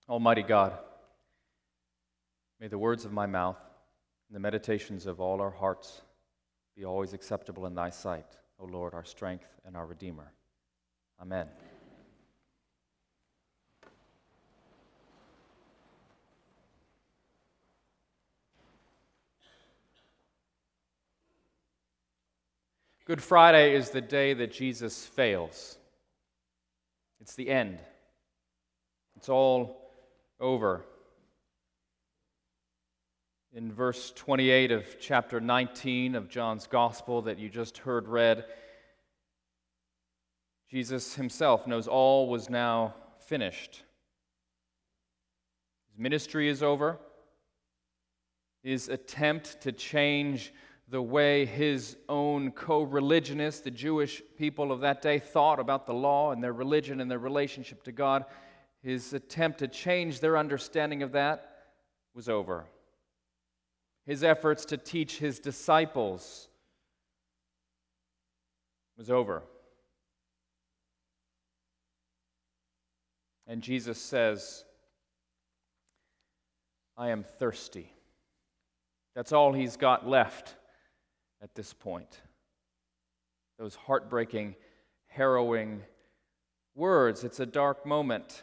Almighty God, may the words of my mouth and the meditations of all our hearts be always acceptable in thy sight, O Lord, our strength and our Redeemer. Amen. Good Friday is the day that Jesus fails. It's the end. It's all over. In verse 28 of chapter 19 of John's Gospel that you just heard read, Jesus himself knows all was now finished. His ministry is over. His attempt to change the way his own co-religionists, the Jewish people of that day, thought about the law and their religion and their relationship to God, his attempt to change their understanding of that was over. His efforts to teach his disciples was over. And Jesus says, I am thirsty. That's all he's got left at this point. Those heartbreaking, harrowing words. It's a dark moment.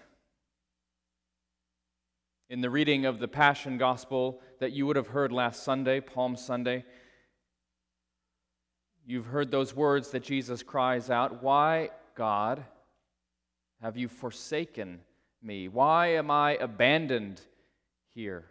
In the reading of the Passion Gospel that you would have heard last Sunday, Palm Sunday, you've heard those words that Jesus cries out, "Why, God, have you forsaken me? Why am I abandoned here?"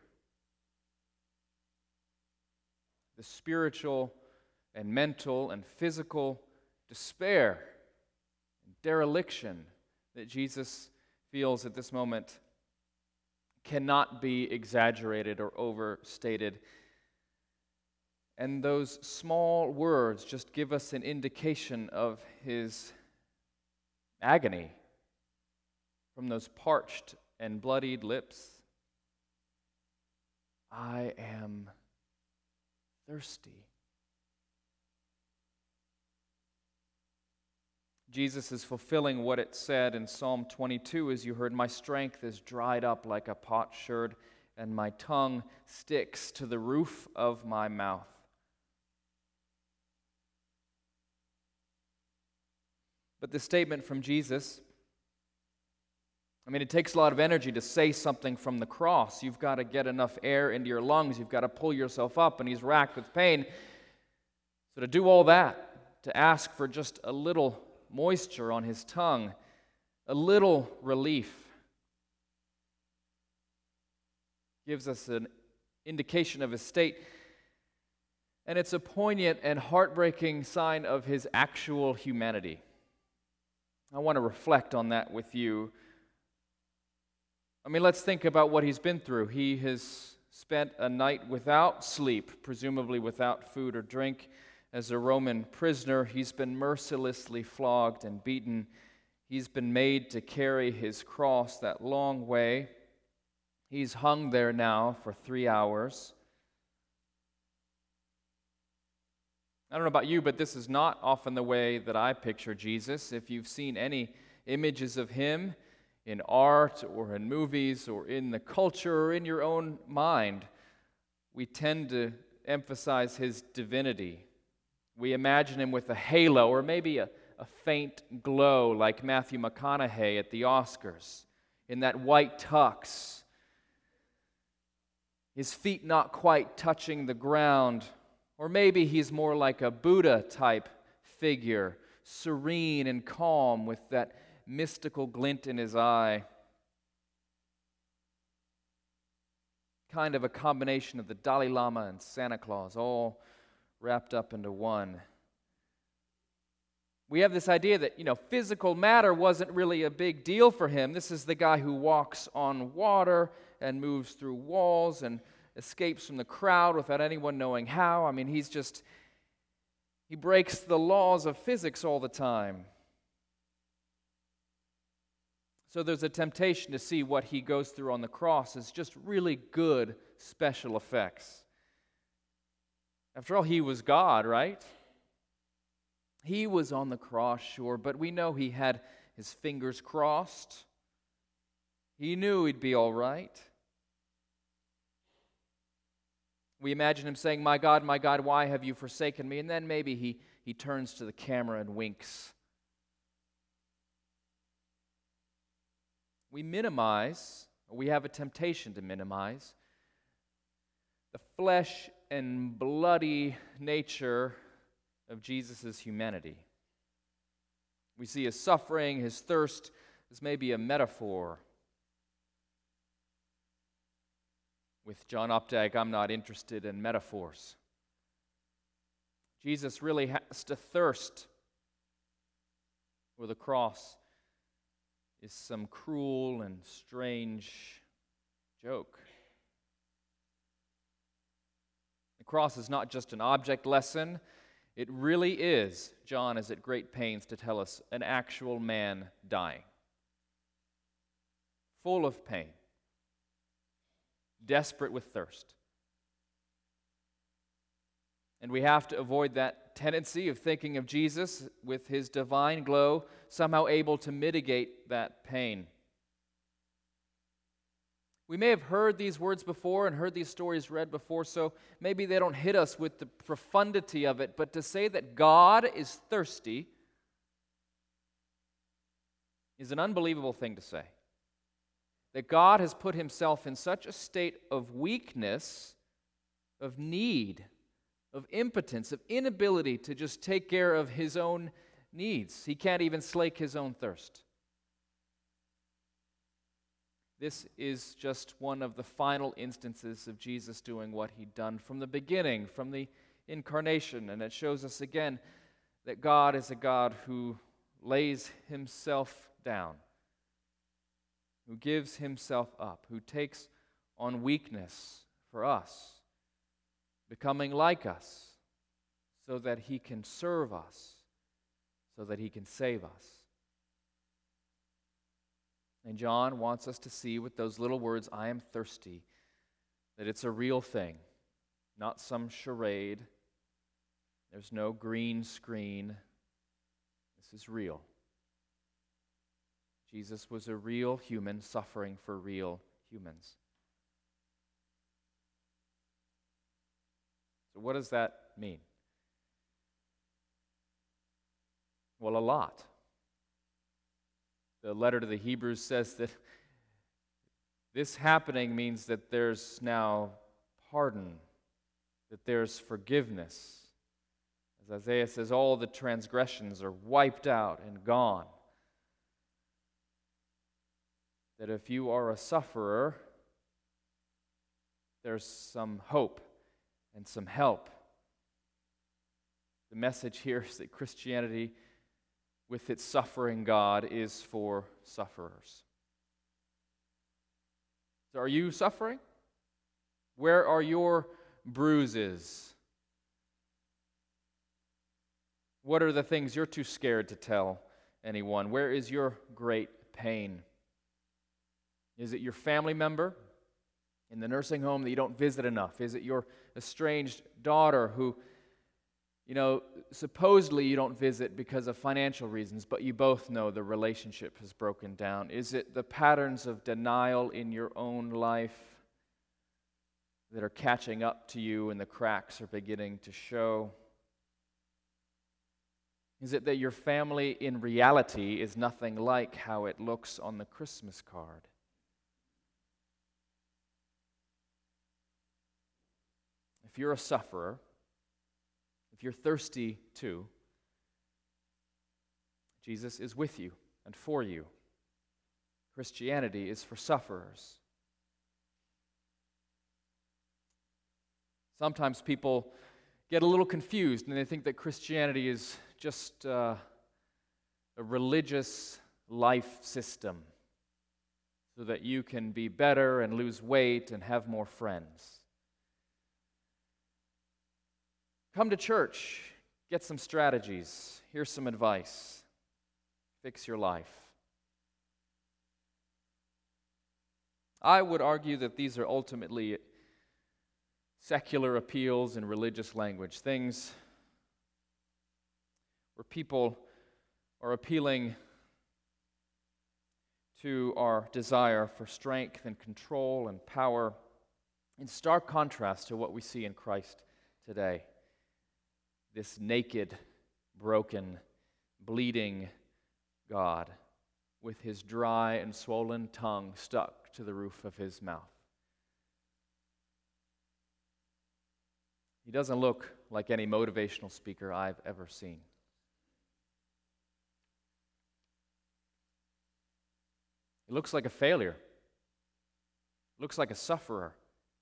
The spiritual and mental and physical despair and dereliction that Jesus feels at this moment cannot be exaggerated or overstated. And those small words just give us an indication of his agony from those parched and bloodied lips. I am thirsty. Jesus is fulfilling what it said in Psalm 22, as you heard, my strength is dried up like a potsherd, and my tongue sticks to the roof of my mouth. But the statement from Jesus, it takes a lot of energy to say something from the cross. You've got to get enough air into your lungs. You've got to pull yourself up, and he's racked with pain. So to do all that, to ask for just a little moisture on his tongue, a little relief, gives us an indication of his state. And it's a poignant and heartbreaking sign of his actual humanity. I want to reflect on that with you. Let's think about what he's been through. He has spent a night without sleep, presumably without food or drink. As a Roman prisoner, he's been mercilessly flogged and beaten. He's been made to carry his cross that long way. He's hung there now for 3 hours. I don't know about you, but this is not often the way that I picture Jesus. If you've seen any images of him in art or in movies or in the culture or in your own mind, we tend to emphasize his divinity. We imagine him with a halo or maybe a faint glow like Matthew McConaughey at the Oscars in that white tux, his feet not quite touching the ground. Or maybe he's more like a Buddha-type figure, serene and calm with that mystical glint in his eye. Kind of a combination of the Dalai Lama and Santa Claus, all wrapped up into one. We have this idea that, physical matter wasn't really a big deal for him. This is the guy who walks on water and moves through walls and escapes from the crowd without anyone knowing how. He breaks the laws of physics all the time. So there's a temptation to see what he goes through on the cross as just really good special effects. After all, he was God, right? He was on the cross, sure, but we know he had his fingers crossed. He knew he'd be all right. We imagine him saying, my God, why have you forsaken me?" And then maybe he turns to the camera and winks. We have a temptation to minimize the flesh and bloody nature of Jesus' humanity. We see his suffering, his thirst, as maybe a metaphor. With John Updike, I'm not interested in metaphors. Jesus really has to thirst, or the cross is some cruel and strange joke. The cross is not just an object lesson. It really is, John is at great pains to tell us, an actual man dying. Full of pain. Desperate with thirst. And we have to avoid that tendency of thinking of Jesus with his divine glow, somehow able to mitigate that pain. We may have heard these words before and heard these stories read before, so maybe they don't hit us with the profundity of it, but to say that God is thirsty is an unbelievable thing to say. That God has put himself in such a state of weakness, of need, of impotence, of inability to just take care of his own needs. He can't even slake his own thirst. This is just one of the final instances of Jesus doing what he'd done from the beginning, from the incarnation. And it shows us again that God is a God who lays himself down, who gives himself up, who takes on weakness for us, becoming like us, so that he can serve us, so that he can save us. And John wants us to see with those little words, "I am thirsty," that it's a real thing, not some charade. There's no green screen. This is real. Jesus was a real human suffering for real humans. So what does that mean? Well, a lot. The letter to the Hebrews says that this happening means that there's now pardon, that there's forgiveness. As Isaiah says, all the transgressions are wiped out and gone. That if you are a sufferer, there's some hope and some help. The message here is that Christianity, with its suffering God, is for sufferers. So are you suffering? Where are your bruises? What are the things you're too scared to tell anyone? Where is your great pain? Is it your family member in the nursing home that you don't visit enough? Is it your estranged daughter who, supposedly you don't visit because of financial reasons, but you both know the relationship has broken down? Is it the patterns of denial in your own life that are catching up to you and the cracks are beginning to show? Is it that your family in reality is nothing like how it looks on the Christmas card? If you're a sufferer, if you're thirsty too, Jesus is with you and for you. Christianity is for sufferers. Sometimes people get a little confused and they think that Christianity is just a religious life system so that you can be better and lose weight and have more friends. Come to church, get some strategies, here's some advice, fix your life. I would argue that these are ultimately secular appeals in religious language, things where people are appealing to our desire for strength and control and power, in stark contrast to what we see in Christ today. This naked, broken, bleeding God with his dry and swollen tongue stuck to the roof of his mouth. He doesn't look like any motivational speaker I've ever seen. He looks like a failure. He looks like a sufferer.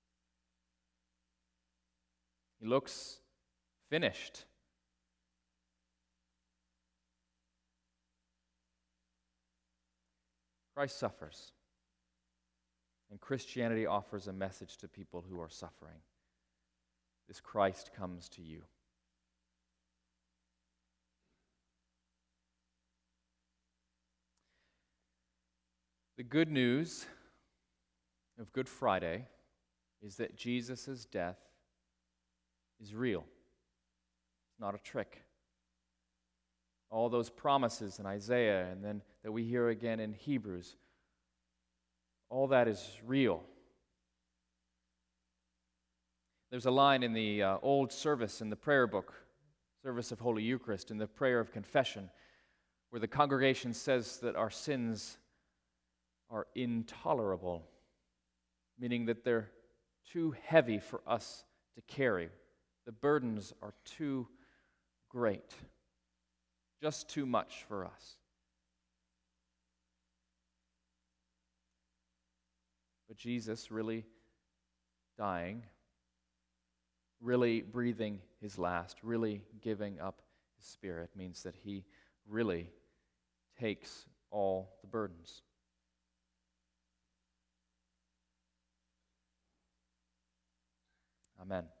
He looks finished. Christ suffers, and Christianity offers a message to people who are suffering. This Christ comes to you. The good news of Good Friday is that Jesus' death is real. It's not a trick. All those promises in Isaiah and then that we hear again in Hebrews, all that is real. There's a line in the old service in the prayer book, Service of Holy Eucharist, in the prayer of confession, where the congregation says that our sins are intolerable, meaning that they're too heavy for us to carry. The burdens are too great, just too much for us. But Jesus really dying, really breathing his last, really giving up his spirit means that he really takes all the burdens. Amen.